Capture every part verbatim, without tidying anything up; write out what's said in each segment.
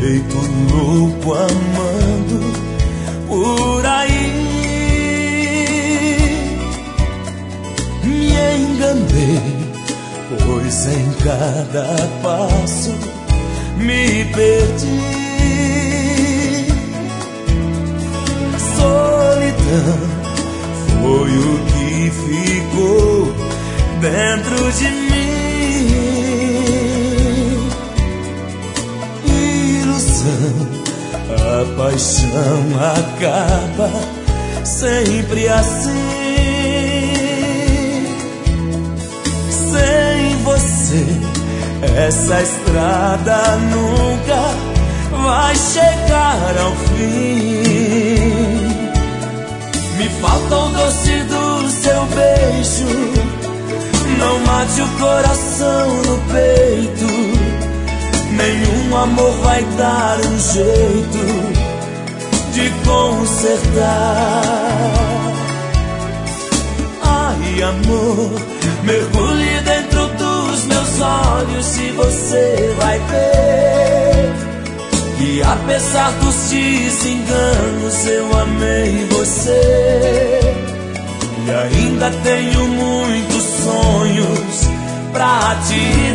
feito louco amando por aí. Me enganei, pois em cada passo me perdi. Solidão foi o que ficou dentro de mim. Ilusão, a paixão acaba sempre assim. Sem você, essa estrada nunca vai chegar ao fim. Me falta o doce do seu beijo, não mate o coração no peito. Nenhum amor vai dar um jeito de consertar. Ai, amor, mergulhe dentro dos meus olhos e você vai ver que apesar dos desenganos eu amei você. E ainda tenho muitos sonhos pra te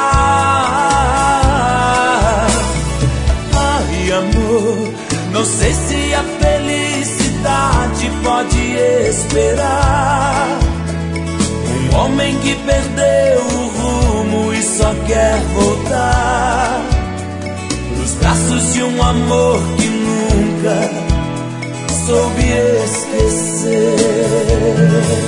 dar. Ai, amor, não sei se a felicidade pode esperar. Um homem que perdeu o rumo e só quer voltar pros braços de um amor que nunca soube esquecer.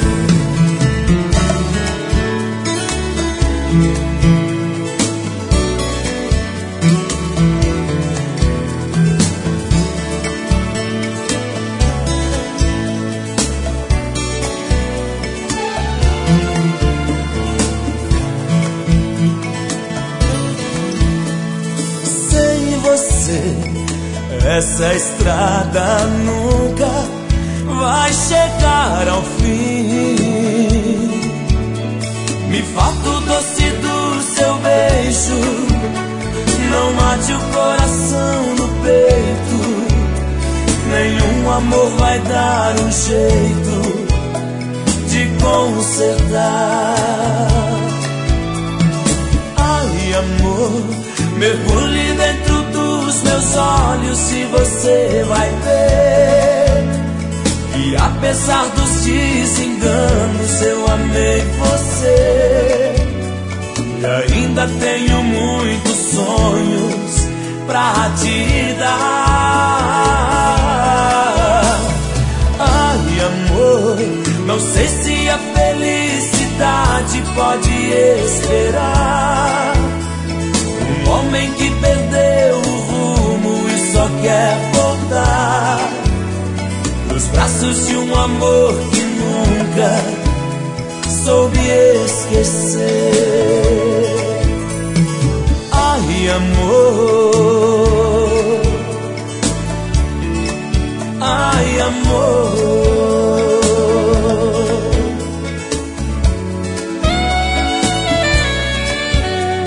Sem você, essa estrada nunca vai chegar ao fim. Me falta o doce do seu beijo, não mate o coração no peito. Nenhum amor vai dar um jeito de consertar. Ai, amor, mergulhe dentro dos meus olhos e você vai ver que apesar dos desenganos eu amei você. E ainda tenho muitos sonhos pra te dar. Ai, amor, não sei se a felicidade pode esperar. Um homem que perdeu o rumo e só quer voltar nos braços de um amor que nunca soube esquecer. Ai, amor, ai, amor.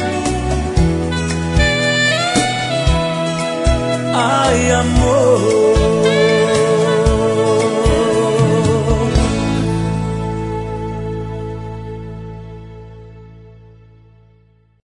Ai, amor.